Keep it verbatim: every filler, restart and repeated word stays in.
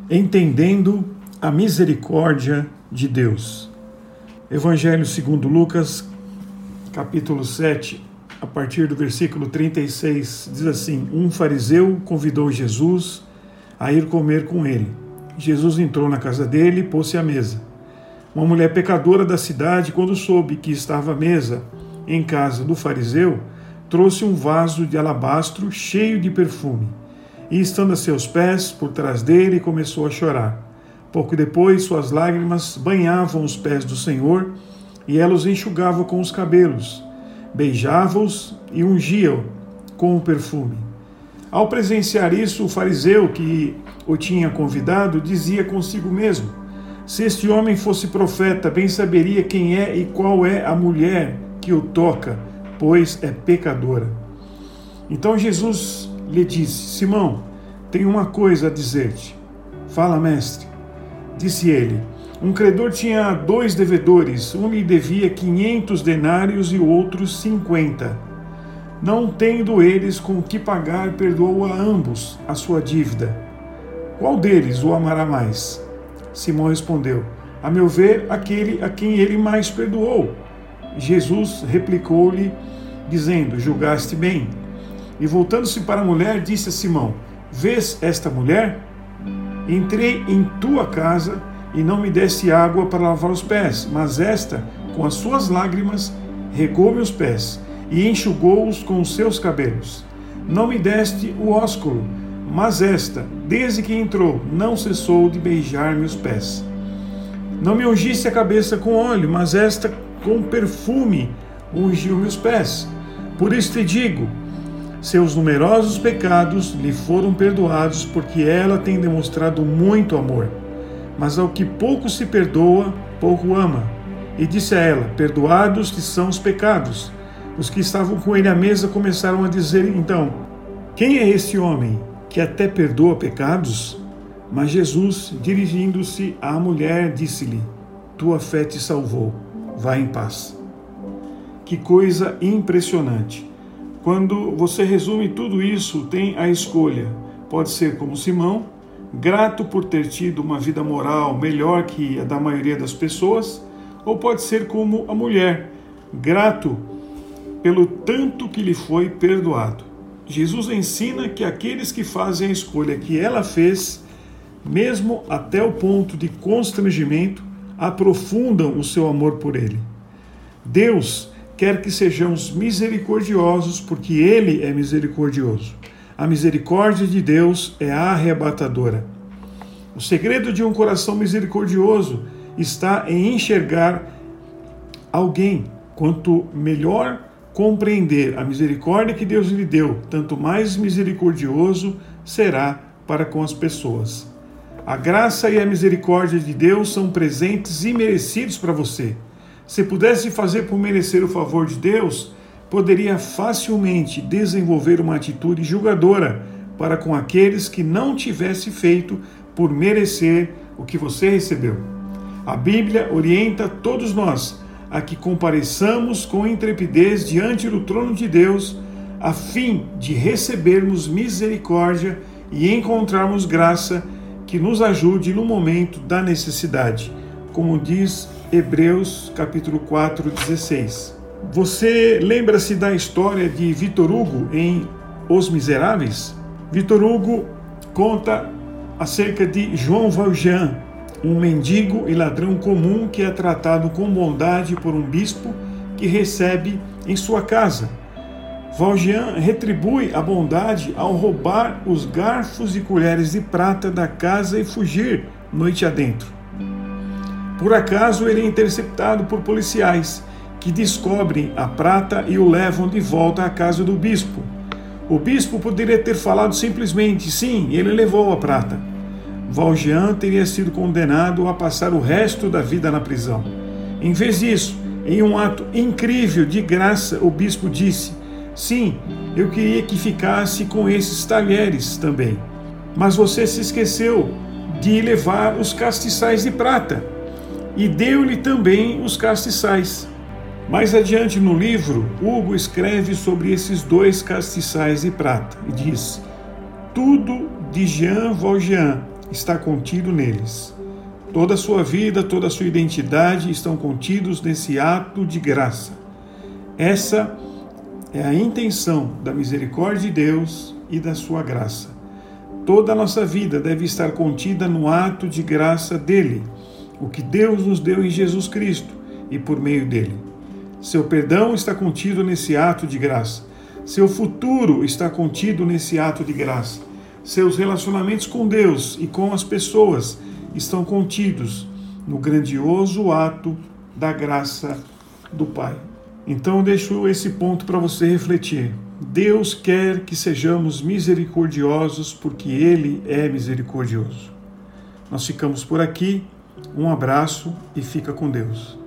Entendendo a misericórdia de Deus. Evangelho segundo Lucas, capítulo sete, a partir do versículo trinta e seis, diz assim: Um fariseu convidou Jesus a ir comer com ele. Jesus entrou na casa dele e pôs-se à mesa. Uma mulher pecadora da cidade, quando soube que estava à mesa em casa do fariseu, trouxe um vaso de alabastro cheio de perfume. E, estando a seus pés, por trás dele, começou a chorar. Pouco depois, suas lágrimas banhavam os pés do Senhor, e ela os enxugava com os cabelos, beijava-os e ungia-o com o perfume. Ao presenciar isso, o fariseu que o tinha convidado dizia consigo mesmo: se este homem fosse profeta, bem saberia quem é e qual é a mulher que o toca, pois é pecadora. Então Jesus lhe disse: Simão, tenho uma coisa a dizer-te. Fala, mestre. Disse ele: um credor tinha dois devedores, um lhe devia quinhentos denários e o outro cinquenta. Não tendo eles com que pagar, perdoou a ambos a sua dívida. Qual deles o amará mais? Simão respondeu: a meu ver, aquele a quem ele mais perdoou. Jesus replicou-lhe, dizendo: julgaste bem. E voltando-se para a mulher, disse a Simão: vês esta mulher? Entrei em tua casa e não me deste água para lavar os pés, mas esta, com as suas lágrimas, regou-me os pés e enxugou-os com os seus cabelos. Não me deste o ósculo, mas esta, desde que entrou, não cessou de beijar-me os pés. Não me ungiste a cabeça com óleo, mas esta, com perfume, ungiu-me os pés. Por isso te digo: seus numerosos pecados lhe foram perdoados, porque ela tem demonstrado muito amor. Mas ao que pouco se perdoa, pouco ama. E disse a ela: perdoados te são os pecados. Os que estavam com ele à mesa começaram a dizer então: quem é esse homem que até perdoa pecados? Mas Jesus, dirigindo-se à mulher, disse-lhe: tua fé te salvou, vá em paz. Que coisa impressionante! Quando você resume tudo isso, tem a escolha. Pode ser como Simão, grato por ter tido uma vida moral melhor que a da maioria das pessoas, ou pode ser como a mulher, grato pelo tanto que lhe foi perdoado. Jesus ensina que aqueles que fazem a escolha que ela fez, mesmo até o ponto de constrangimento, aprofundam o seu amor por ele. Deus quer que sejamos misericordiosos, porque Ele é misericordioso. A misericórdia de Deus é arrebatadora. O segredo de um coração misericordioso está em enxergar alguém. Quanto melhor compreender a misericórdia que Deus lhe deu, tanto mais misericordioso será para com as pessoas. A graça e a misericórdia de Deus são presentes imerecidos para você. Se pudesse fazer por merecer o favor de Deus, poderia facilmente desenvolver uma atitude julgadora para com aqueles que não tivesse feito por merecer o que você recebeu. A Bíblia orienta todos nós a que compareçamos com intrepidez diante do trono de Deus, a fim de recebermos misericórdia e encontrarmos graça que nos ajude no momento da necessidade, como diz Hebreus capítulo quatro, dezesseis. Você lembra-se da história de Victor Hugo em Os Miseráveis? Victor Hugo conta acerca de João Valjean, um mendigo e ladrão comum que é tratado com bondade por um bispo que recebe em sua casa. Valjean retribui a bondade ao roubar os garfos e colheres de prata da casa e fugir noite adentro. Por acaso ele é interceptado por policiais que descobrem a prata e o levam de volta à casa do bispo. O bispo poderia ter falado simplesmente: sim, ele levou a prata. Valjean teria sido condenado a passar o resto da vida na prisão. Em vez disso, em um ato incrível de graça, o bispo disse: sim, eu queria que ficasse com esses talheres também. Mas você se esqueceu de levar os castiçais de prata. E deu-lhe também os castiçais. Mais adiante no livro, Hugo escreve sobre esses dois castiçais de prata e diz: tudo de Jean Valjean está contido neles. Toda a sua vida, toda a sua identidade estão contidos nesse ato de graça. Essa é a intenção da misericórdia de Deus e da sua graça. Toda a nossa vida deve estar contida no ato de graça dele, o que Deus nos deu em Jesus Cristo e por meio dele. Seu perdão está contido nesse ato de graça. Seu futuro está contido nesse ato de graça. Seus relacionamentos com Deus e com as pessoas estão contidos no grandioso ato da graça do Pai. Então eu deixo esse ponto para você refletir. Deus quer que sejamos misericordiosos porque Ele é misericordioso. Nós ficamos por aqui. Um abraço e fica com Deus.